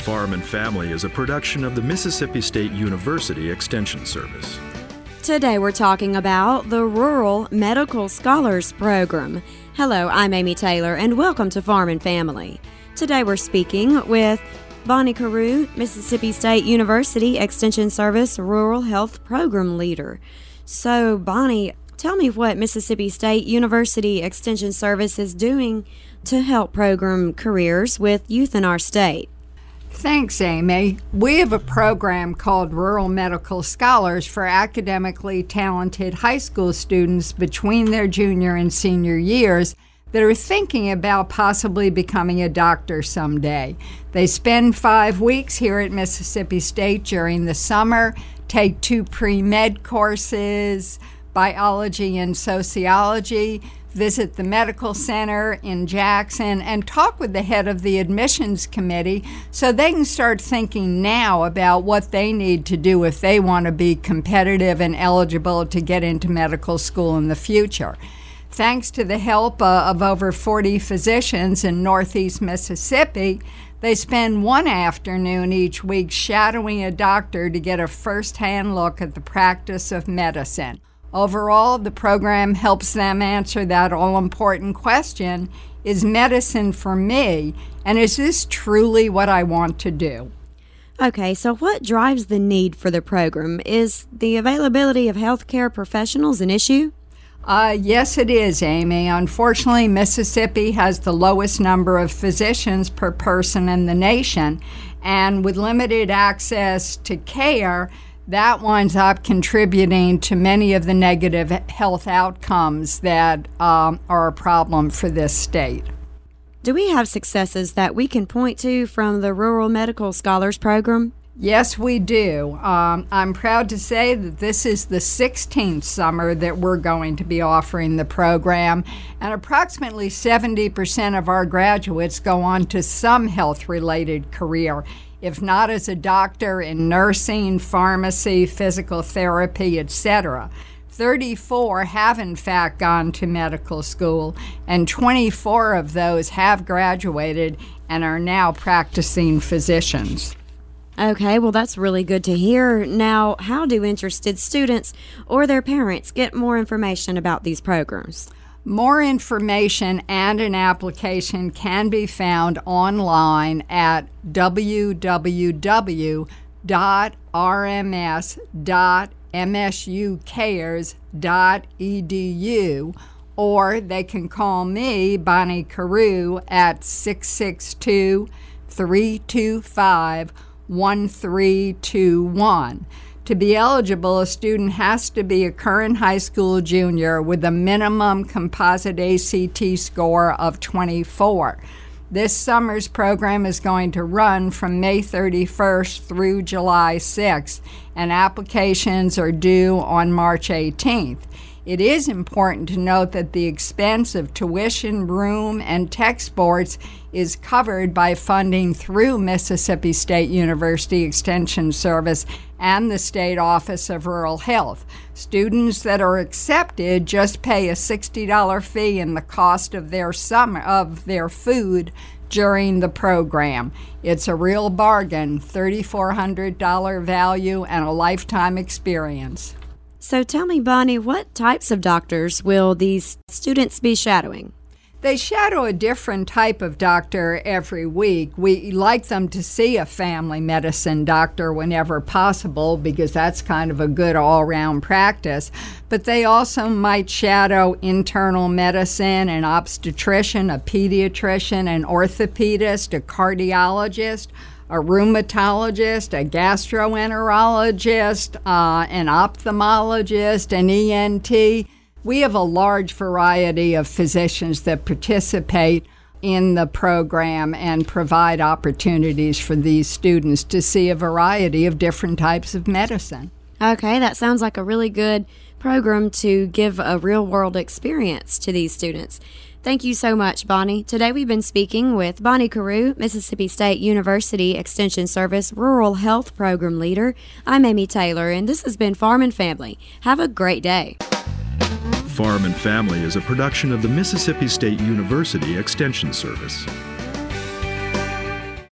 Farm and Family is a production of the Mississippi State University Extension Service. Today we're talking about the Rural Medical Scholars Program. Hello, I'm Amy Taylor, and welcome to Farm and Family. Today we're speaking with Bonnie Carew, Mississippi State University Extension Service Rural Health Program Leader. So, Bonnie, tell me what Mississippi State University Extension Service is doing to help program careers with youth in our state. Thanks, Amy. We have a program called Rural Medical Scholars for academically talented high school students between their junior and senior years that are thinking about possibly becoming a doctor someday. They spend 5 weeks here at Mississippi State during the summer, take 2 pre-med courses, biology and sociology, visit the medical center in Jackson, and talk with the head of the admissions committee so they can start thinking now about what they need to do if they want to be competitive and eligible to get into medical school in the future. Thanks to the help of over 40 physicians in Northeast Mississippi, they spend one afternoon each week shadowing a doctor to get a first-hand look at the practice of medicine. Overall, the program helps them answer that all-important question, is medicine for me, and is this truly what I want to do? Okay, so what drives the need for the program? Is the availability of healthcare professionals an issue? Yes, it is, Amy. Unfortunately, Mississippi has the lowest number of physicians per person in the nation, and with limited access to care, that winds up contributing to many of the negative health outcomes that are a problem for this state. Do we have successes that we can point to from the Rural Medical Scholars Program? Yes, we do. I'm proud to say that this is the 16th summer that we're going to be offering the program, and approximately 70% of our graduates go on to some health-related career, if not as a doctor in nursing, pharmacy, physical therapy, etc. 34 have in fact gone to medical school, and 24 of those have graduated and are now practicing physicians. Okay, well that's really good to hear. Now, how do interested students or their parents get more information about these programs? More information and an application can be found online at www.rms.msucares.edu, or they can call me, Bonnie Carew, at 662-325-1321. To be eligible, a student has to be a current high school junior with a minimum composite ACT score of 24. This summer's program is going to run from May 31st through July 6th, and applications are due on March 18th. It is important to note that the expense of tuition, room, and tech sports is covered by funding through Mississippi State University Extension Service and the State Office of Rural Health. Students that are accepted just pay a $60 fee in the cost of their food during the program. It's a real bargain, $3,400 value and a lifetime experience. So tell me, Bonnie, what types of doctors will these students be shadowing? They shadow a different type of doctor every week. We like them to see a family medicine doctor whenever possible because that's kind of a good all-round practice. But they also might shadow internal medicine, an obstetrician, a pediatrician, an orthopedist, a cardiologist, a rheumatologist, a gastroenterologist, an ophthalmologist, an ENT. We have a large variety of physicians that participate in the program and provide opportunities for these students to see a variety of different types of medicine. Okay, that sounds like a really good program to give a real-world experience to these students. Thank you so much, Bonnie. Today we've been speaking with Bonnie Carew, Mississippi State University Extension Service Rural Health Program Leader. I'm Amy Taylor, and this has been Farm and Family. Have a great day. Farm and Family is a production of the Mississippi State University Extension Service.